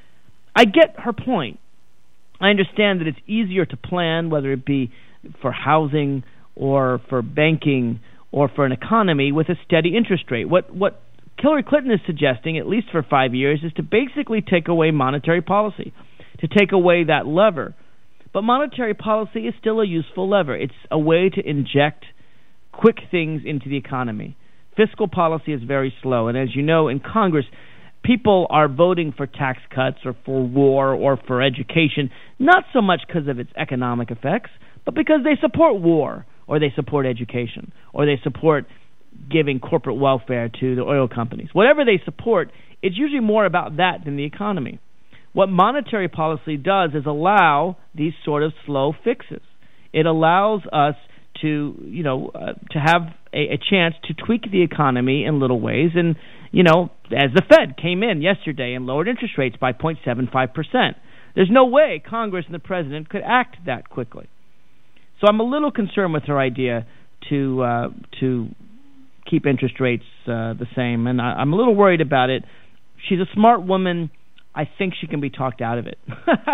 I get her point. I understand that it's easier to plan, whether it be for housing or for banking or for an economy, with a steady interest rate. What what Hillary Clinton is suggesting, at least for five years, is to basically take away monetary policy, to take away that lever. But monetary policy is still a useful lever. It's a way to inject quick things into the economy. Fiscal policy is very slow, and as you know, in Congress, people are voting for tax cuts or for war or for education, not so much because of its economic effects, but because they support war or they support education or they support giving corporate welfare to the oil companies. Whatever they support, it's usually more about that than the economy. What monetary policy does is allow these sort of slow fixes. It allows us to, you know, uh, to have a, a chance to tweak the economy in little ways. And, you know, as the Fed came in yesterday and lowered interest rates by zero point seven five percent, There's no way Congress and the president could act that quickly. So I'm a little concerned with her idea to uh, to keep interest rates uh, the same, and I, I'm a little worried about it. She's a smart woman. I think she can be talked out of it.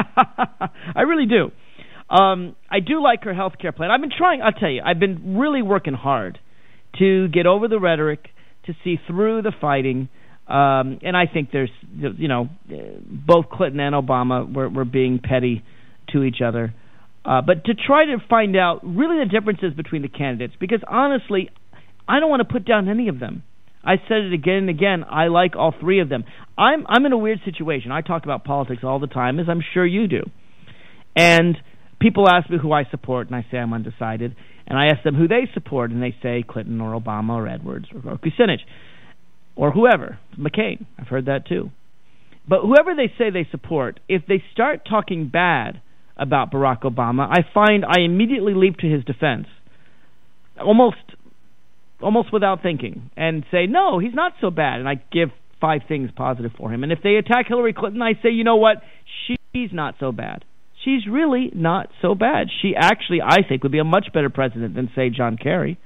I really do. Um, I do like her health care plan. I've been trying, I'll tell you, I've been really working hard to get over the rhetoric, to see through the fighting, um, and I think there's, you know, both Clinton and Obama were, were being petty to each other. Uh, but to try to find out really the differences between the candidates, because honestly, I don't want to put down any of them. I said it again and again. I like all three of them. I'm I'm in a weird situation. I talk about politics all the time, as I'm sure you do. And people ask me who I support, and I say I'm undecided. And I ask them who they support, and they say Clinton or Obama or Edwards or, or Kucinich or whoever, McCain. I've heard that too. But whoever they say they support, if they start talking bad about Barack Obama, I find I immediately leap to his defense, almost almost without thinking, and say, no, he's not so bad, and I give five things positive for him. And if they attack Hillary Clinton, I say, you know what, she's not so bad. She's really not so bad. She actually, I think, would be a much better president than, say, John Kerry.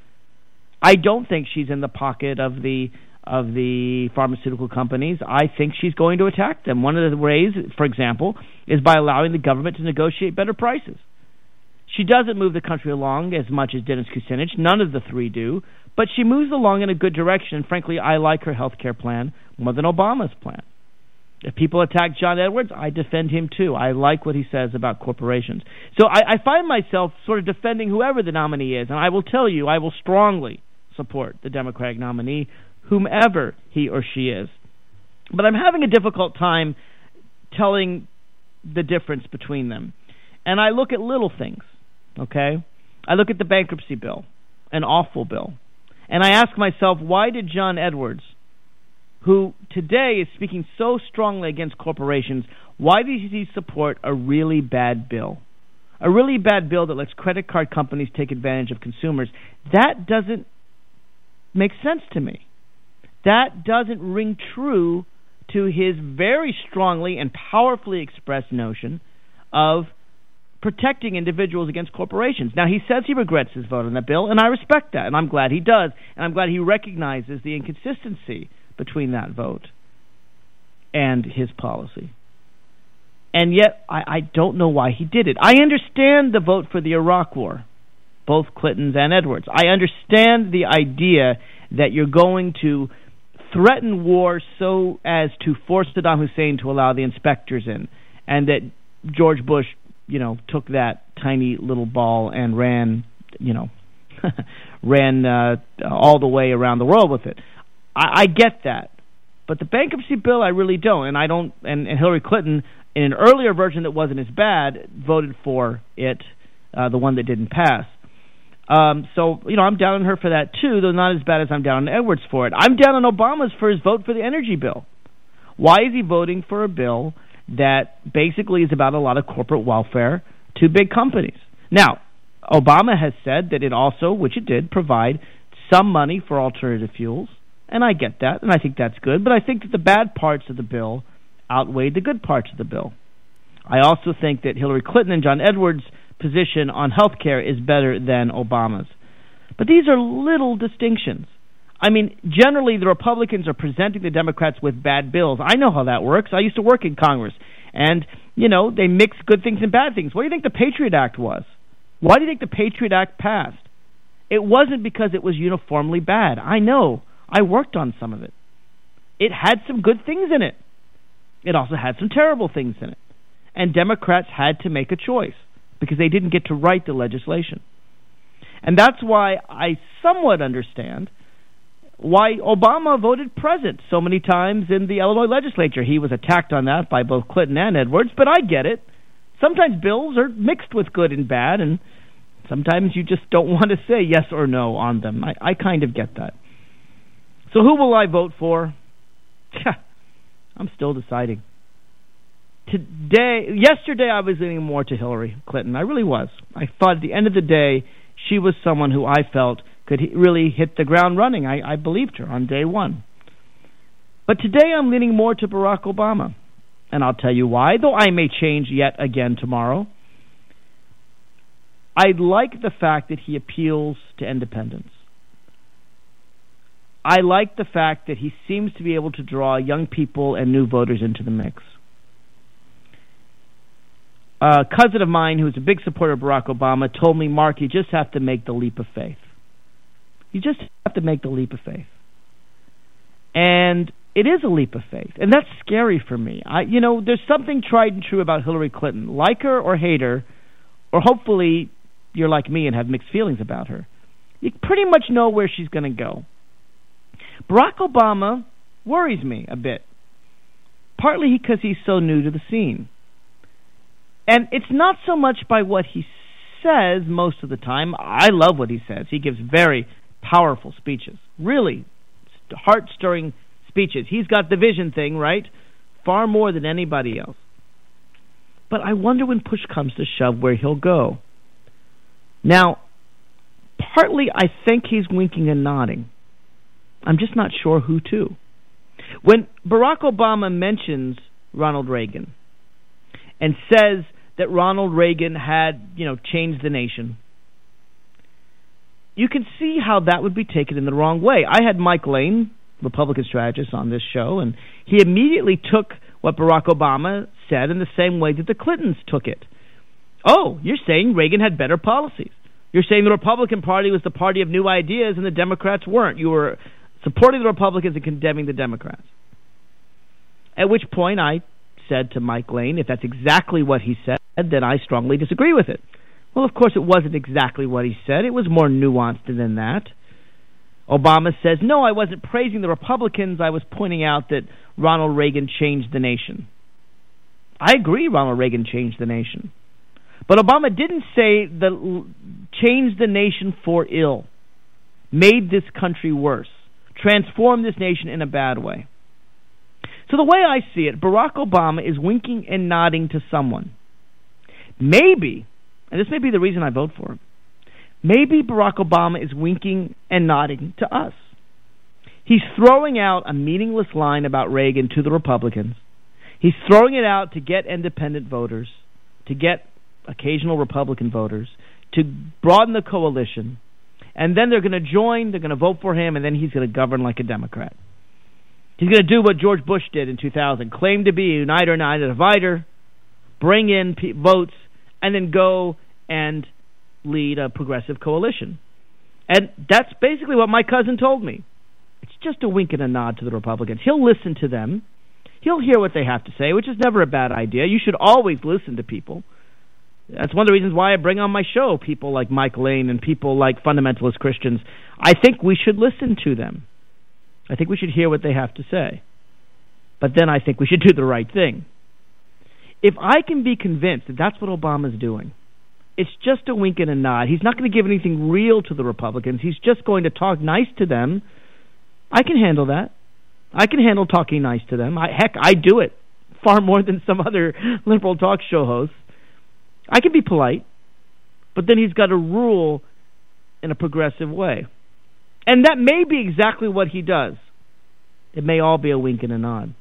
I don't think she's in the pocket of the of the pharmaceutical companies. I think she's going to attack them. One of the ways, for example, is by allowing the government to negotiate better prices. She doesn't move the country along as much as Dennis Kucinich. None of the three do. But she moves along in a good direction. And frankly, I like her health care plan more than Obama's plan. If people attack John Edwards, I defend him too. I like what he says about corporations. So I, I find myself sort of defending whoever the nominee is. And I will tell you, I will strongly support the Democratic nominee, whomever he or she is. But I'm having a difficult time telling the difference between them. And I look at little things. Okay, I look at the bankruptcy bill, an awful bill, and I ask myself, why did John Edwards, who today is speaking so strongly against corporations, why did he support a really bad bill? A really bad bill that lets credit card companies take advantage of consumers. That doesn't make sense to me. That doesn't ring true to his very strongly and powerfully expressed notion of protecting individuals against corporations. Now, he says he regrets his vote on that bill, and I respect that, and I'm glad he does, and I'm glad he recognizes the inconsistency between that vote and his policy. And yet, I, I don't know why he did it. I understand the vote for the Iraq War, both Clintons and Edwards. I understand the idea that you're going to threaten war so as to force Saddam Hussein to allow the inspectors in, and that George Bush you know, took that tiny little ball and ran, you know, ran uh, all the way around the world with it. I, I get that. But the bankruptcy bill, I really don't. And I don't, and, and Hillary Clinton, in an earlier version that wasn't as bad, voted for it, uh, the one that didn't pass. Um, so, you know, I'm down on her for that too, though not as bad as I'm down on Edwards for it. I'm down on Obama's for his vote for the energy bill. Why is he voting for a bill that basically is about a lot of corporate welfare to big companies? Now, Obama has said that it also, which it did, provide some money for alternative fuels, and I get that, and I think that's good, but I think that the bad parts of the bill outweighed the good parts of the bill. I also think that Hillary Clinton and John Edwards' position on health care is better than Obama's. But these are little distinctions. I mean, generally, the Republicans are presenting the Democrats with bad bills. I know how that works. I used to work in Congress. And, you know, they mix good things and bad things. What do you think the Patriot Act was? Why do you think the Patriot Act passed? It wasn't because it was uniformly bad. I know. I worked on some of it. It had some good things in it. It also had some terrible things in it. And Democrats had to make a choice because they didn't get to write the legislation. And that's why I somewhat understand why Obama voted present so many times in the Illinois legislature. He was attacked on that by both Clinton and Edwards, but I get it. Sometimes bills are mixed with good and bad, and sometimes you just don't want to say yes or no on them. I, I kind of get that. So who will I vote for? I'm still deciding. Today, yesterday I was leaning more to Hillary Clinton. I really was. I thought at the end of the day, she was someone who I felt could really hit the ground running. I, I believed her on day one. But today I'm leaning more to Barack Obama. and I'll tell you why, though I may change yet again tomorrow. I like the fact that he appeals to independence. I like the fact that he seems to be able to draw young people and new voters into the mix. A cousin of mine who's a big supporter of Barack Obama told me, Mark, you just have to make the leap of faith. You just have to make the leap of faith. And it is a leap of faith, and that's scary for me. I, you know, there's something tried and true about Hillary Clinton. Like her or hate her, or hopefully you're like me and have mixed feelings about her, you pretty much know where she's going to go. Barack Obama worries me a bit, partly because he's so new to the scene. And it's not so much by what he says most of the time. I love what he says. He gives very powerful speeches, really heart-stirring speeches. He's got the vision thing, right? Far more than anybody else. But I wonder when push comes to shove where he'll go. Now, partly I think he's winking and nodding. I'm just not sure who to. When Barack Obama mentions Ronald Reagan and says that Ronald Reagan had, you know, changed the nation, you can see how that would be taken in the wrong way. I had Mike Lane, Republican strategist, on this show, and he immediately took what Barack Obama said in the same way that the Clintons took it. Oh, you're saying Reagan had better policies. You're saying the Republican Party was the party of new ideas and the Democrats weren't. You were supporting the Republicans and condemning the Democrats. At which point I said to Mike Lane, if that's exactly what he said, then I strongly disagree with it. Well, of course, it wasn't exactly what he said. It was more nuanced than that. Obama says, no, I wasn't praising the Republicans. I was pointing out that Ronald Reagan changed the nation. I agree Ronald Reagan changed the nation. But Obama didn't say the changed the nation for ill, made this country worse, transformed this nation in a bad way. So the way I see it, Barack Obama is winking and nodding to someone. Maybe, and this may be the reason I vote for him, maybe Barack Obama is winking and nodding to us. He's throwing out a meaningless line about Reagan to the Republicans. He's throwing it out to get independent voters, to get occasional Republican voters, to broaden the coalition, and then they're going to join, they're going to vote for him, and then he's going to govern like a Democrat. He's going to do what George Bush did in two thousand, claim to be a uniter, not a divider, bring in p- votes, and then go and lead a progressive coalition. And that's basically what my cousin told me. It's just a wink and a nod to the Republicans. He'll listen to them. He'll hear what they have to say, which is never a bad idea. You should always listen to people. That's one of the reasons why I bring on my show people like Mike Lane and people like fundamentalist Christians. I think we should listen to them. I think we should hear what they have to say. But then I think we should do the right thing. If I can be convinced that that's what Obama's doing, it's just a wink and a nod. He's not going to give anything real to the Republicans. He's just going to talk nice to them. I can handle that. I can handle talking nice to them. I, heck, I do it far more than some other liberal talk show hosts. I can be polite, but then he's got to rule in a progressive way. And that may be exactly what he does. It may all be a wink and a nod.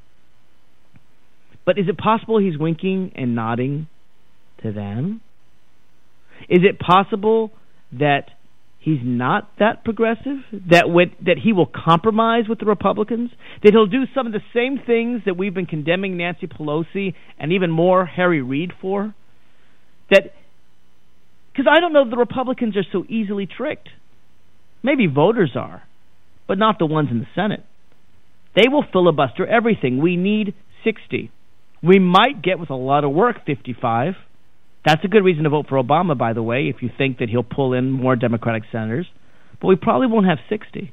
But is it possible he's winking and nodding to them? Is it possible that he's not that progressive? That with, that he will compromise with the Republicans? That he'll do some of the same things that we've been condemning Nancy Pelosi and even more Harry Reid for? That, because I don't know if the Republicans are so easily tricked. Maybe voters are, but not the ones in the Senate. They will filibuster everything. We need sixty. We might get, with a lot of work, fifty-five. That's a good reason to vote for Obama, by the way, if you think that he'll pull in more Democratic senators. But we probably won't have sixty.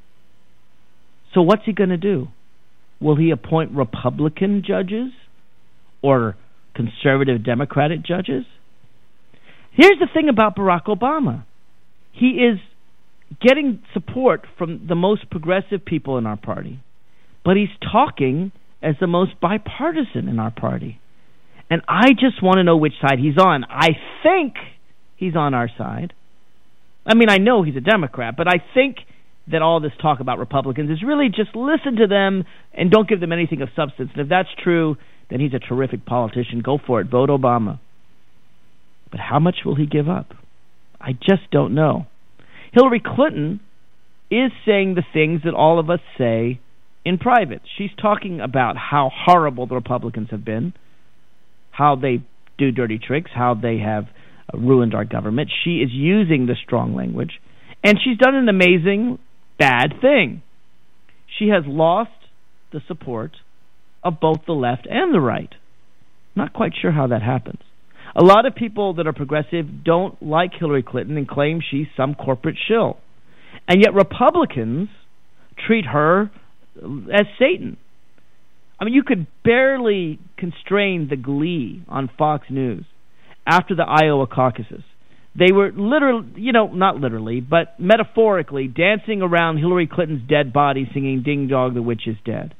So what's he going to do? Will he appoint Republican judges or conservative Democratic judges? Here's the thing about Barack Obama. He is getting support from the most progressive people in our party, but he's talking as the most bipartisan in our party. And I just want to know which side he's on. I think he's on our side. I mean, I know he's a Democrat, but I think that all this talk about Republicans is really just listen to them and don't give them anything of substance. And if that's true, then he's a terrific politician. Go for it. Vote Obama. But how much will he give up? I just don't know. Hillary Clinton is saying the things that all of us say in private. She's talking about how horrible the Republicans have been, how they do dirty tricks, how they have ruined our government. She is using the strong language, and she's done an amazing bad thing. She has lost the support of both the left and the right. Not quite sure how that happens. A lot of people that are progressive don't like Hillary Clinton and claim she's some corporate shill. And yet Republicans treat her as Satan. I mean, you could barely constrain the glee on Fox News after the Iowa caucuses. They were literally, you know, not literally, but metaphorically dancing around Hillary Clinton's dead body singing Ding Dong, the Witch is Dead.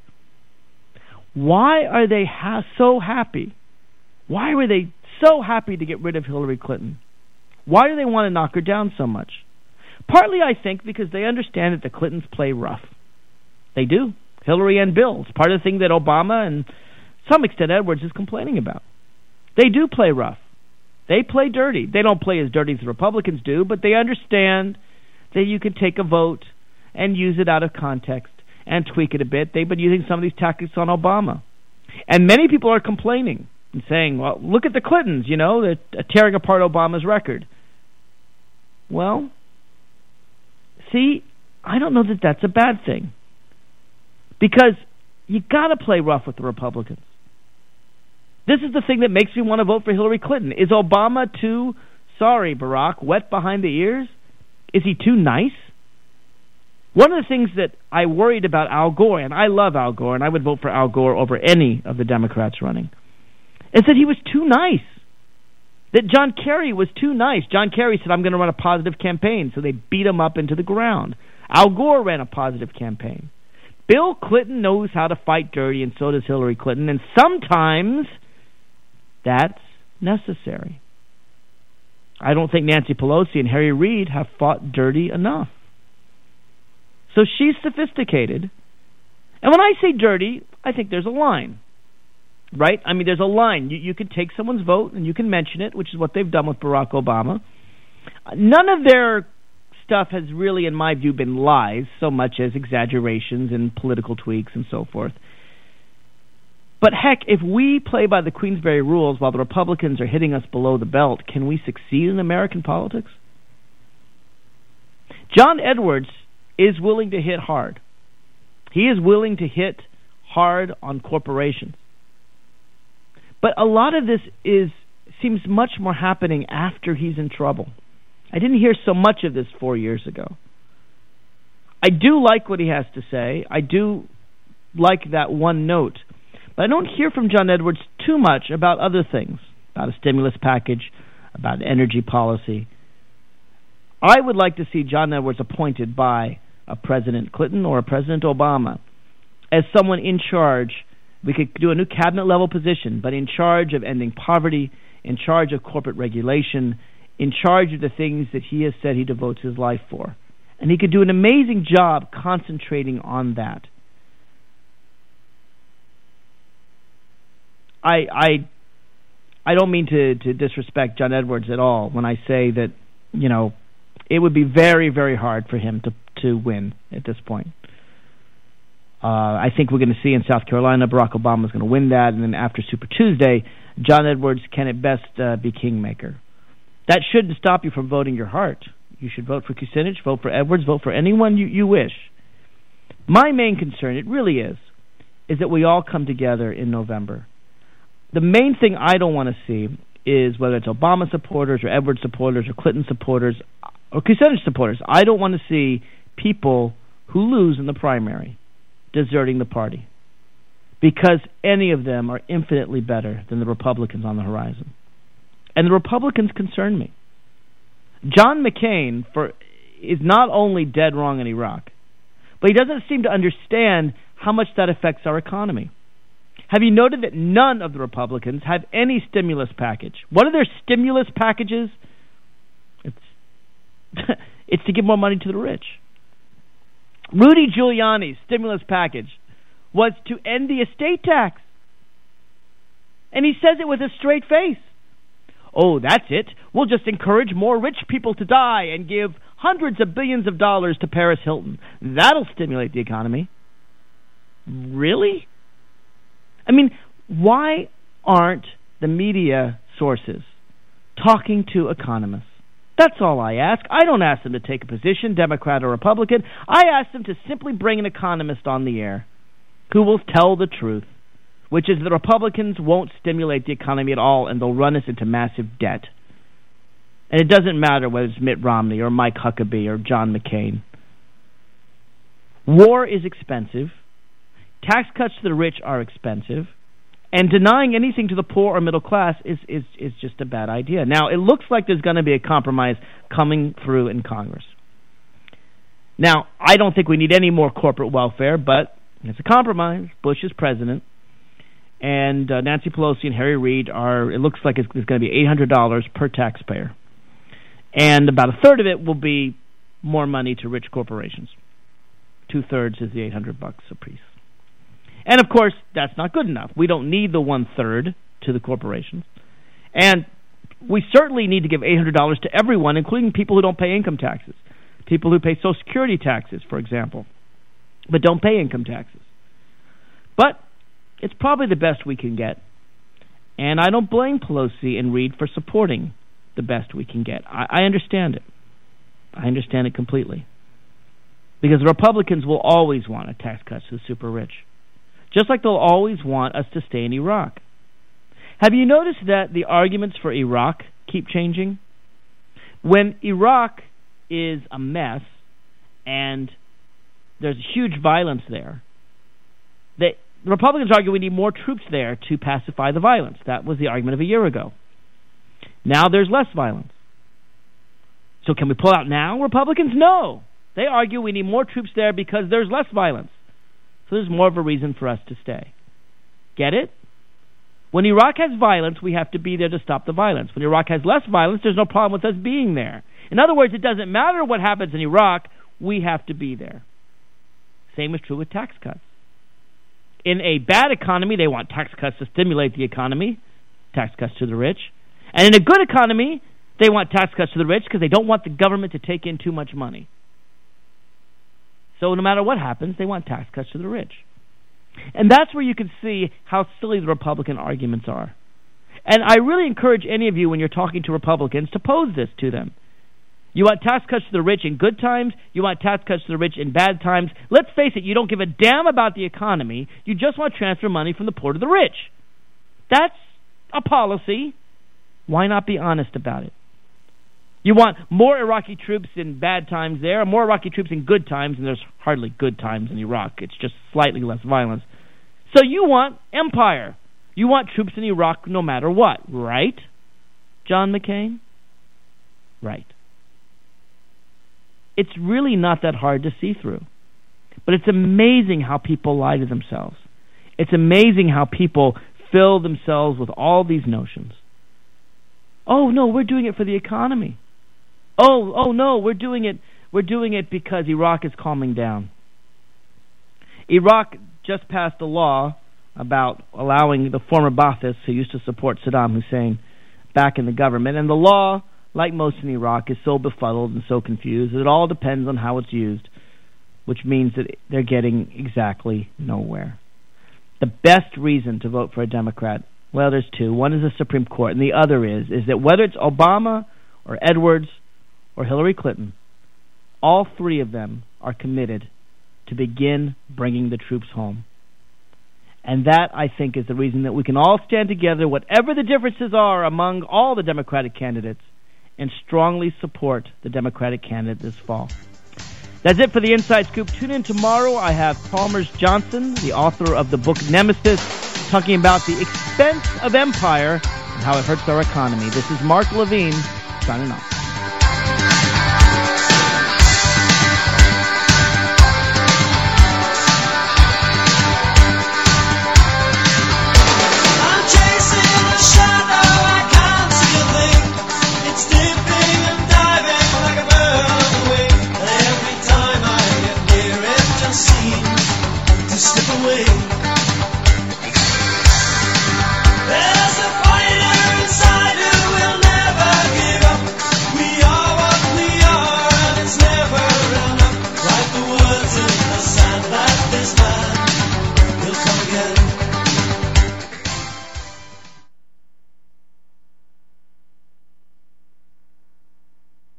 Why are they ha- so happy? Why were they so happy to get rid of Hillary Clinton? Why do they want to knock her down so much? Partly, I think, because they understand that the Clintons play rough. They do. Hillary and Bill. It's part of the thing that Obama and to some extent Edwards is complaining about. They do play rough. They play dirty. They don't play as dirty as the Republicans do, but they understand that you can take a vote and use it out of context and tweak it a bit. They've been using some of these tactics on Obama. And many people are complaining and saying, well, look at the Clintons, you know, they're tearing apart Obama's record. Well, see, I don't know that that's a bad thing. Because you got to play rough with the Republicans. This is the thing that makes me want to vote for Hillary Clinton. Is Obama too, sorry, Barack, wet behind the ears? Is he too nice? One of the things that I worried about Al Gore, and I love Al Gore, and I would vote for Al Gore over any of the Democrats running, is that he was too nice. That John Kerry was too nice. John Kerry said, I'm going to run a positive campaign, so they beat him up into the ground. Al Gore ran a positive campaign. Bill Clinton knows how to fight dirty, and so does Hillary Clinton, and sometimes that's necessary. I don't think Nancy Pelosi and Harry Reid have fought dirty enough. So she's sophisticated. And when I say dirty, I think there's a line. Right? I mean, there's a line. You, you can take someone's vote and you can mention it, which is what they've done with Barack Obama. None of their stuff has really, in my view, been lies so much as exaggerations and political tweaks and so forth. But heck, if we play by the Queensberry rules while the Republicans are hitting us below the belt, can we succeed in American politics? John Edwards is willing to hit hard. He is willing to hit hard on corporations. But a lot of this is seems much more happening after he's in trouble. I didn't hear so much of this four years ago. I do like what he has to say. I do like that one note. But I don't hear from John Edwards too much about other things, about a stimulus package, about energy policy. I would like to see John Edwards appointed by a President Clinton or a President Obama as someone in charge. We could do a new cabinet-level position, but in charge of ending poverty, in charge of corporate regulation, in charge of the things that he has said he devotes his life for. And he could do an amazing job concentrating on that. I I I don't mean to, to disrespect John Edwards at all when I say that, you know, it would be very, very hard for him to, to win at this point. Uh, I think we're going to see in South Carolina, Barack Obama is going to win that, and then after Super Tuesday, John Edwards can at best uh, be kingmaker. That shouldn't stop you from voting your heart. You should vote for Kucinich, vote for Edwards, vote for anyone you, you wish. My main concern, it really is, is that we all come together in November. The main thing I don't want to see is whether it's Obama supporters or Edwards supporters or Clinton supporters or Kucinich supporters. I don't want to see people who lose in the primary deserting the party, because any of them are infinitely better than the Republicans on the horizon. And the Republicans concern me. John McCain for is not only dead wrong in Iraq, but he doesn't seem to understand how much that affects our economy. Have you noted that none of the Republicans have any stimulus package? What are their stimulus packages? It's it's to give more money to the rich. Rudy Giuliani's stimulus package was to end the estate tax. And he says it with a straight face. Oh, that's it. We'll just encourage more rich people to die and give hundreds of billions of dollars to Paris Hilton. That'll stimulate the economy. Really? I mean, why aren't the media sources talking to economists? That's all I ask. I don't ask them to take a position, Democrat or Republican. I ask them to simply bring an economist on the air who will tell the truth, which is that Republicans won't stimulate the economy at all, and they'll run us into massive debt. And it doesn't matter whether it's Mitt Romney or Mike Huckabee or John McCain. War is expensive. Tax cuts to the rich are expensive. And denying anything to the poor or middle class is, is, is just a bad idea. Now, it looks like there's going to be a compromise coming through in Congress. Now, I don't think we need any more corporate welfare, but it's a compromise. Bush is president. And uh, Nancy Pelosi and Harry Reid are, it looks like it's, it's going to be eight hundred dollars per taxpayer. And about a third of it will be more money to rich corporations. Two-thirds is the eight hundred bucks apiece. And, of course, that's not good enough. We don't need the one-third to the corporations. And we certainly need to give eight hundred dollars to everyone, including people who don't pay income taxes. People who pay Social Security taxes, for example, but don't pay income taxes. But it's probably the best we can get. And I don't blame Pelosi and Reid for supporting the best we can get. I, I understand it. I understand it completely. Because the Republicans will always want a tax cut to the super rich. Just like they'll always want us to stay in Iraq. Have you noticed that the arguments for Iraq keep changing? When Iraq is a mess and there's huge violence there, they, the Republicans argue we need more troops there to pacify the violence. That was the argument of a year ago. Now there's less violence. So can we pull out now? Republicans, no. They argue we need more troops there because there's less violence. So there's more of a reason for us to stay. Get it? When Iraq has violence, we have to be there to stop the violence. When Iraq has less violence, there's no problem with us being there. In other words, it doesn't matter what happens in Iraq, we have to be there. Same is true with tax cuts. In a bad economy, they want tax cuts to stimulate the economy, tax cuts to the rich. And in a good economy, they want tax cuts to the rich because they don't want the government to take in too much money. So no matter what happens, they want tax cuts to the rich. And that's where you can see how silly the Republican arguments are. And I really encourage any of you, when you're talking to Republicans, to pose this to them. You want tax cuts to the rich in good times. You want tax cuts to the rich in bad times. Let's face it, you don't give a damn about the economy. You just want to transfer money from the poor to the rich. That's a policy. Why not be honest about it? You want more Iraqi troops in bad times there, more Iraqi troops in good times, and there's hardly good times in Iraq. It's just slightly less violence. So you want empire. You want troops in Iraq no matter what, right, John McCain? Right. It's really not that hard to see through. But it's amazing how people lie to themselves. It's amazing how people fill themselves with all these notions. Oh, no, we're doing it for the economy. Oh, oh no, we're doing it we're doing it because Iraq is calming down. Iraq just passed a law about allowing the former Baathists who used to support Saddam Hussein back in the government. And the law, like most in Iraq, is so befuddled and so confused that it all depends on how it's used, which means that they're getting exactly nowhere. The best reason to vote for a Democrat, well, there's two. One is the Supreme Court, and the other is, is that whether it's Obama or Edwards or Hillary Clinton, all three of them are committed to begin bringing the troops home. And that, I think, is the reason that we can all stand together, whatever the differences are among all the Democratic candidates, and strongly support the Democratic candidate this fall. That's it for the Inside Scoop. Tune in tomorrow. I have Chalmers Johnson, the author of the book Nemesis, talking about the expense of empire and how it hurts our economy. This is Mark Levine, signing off.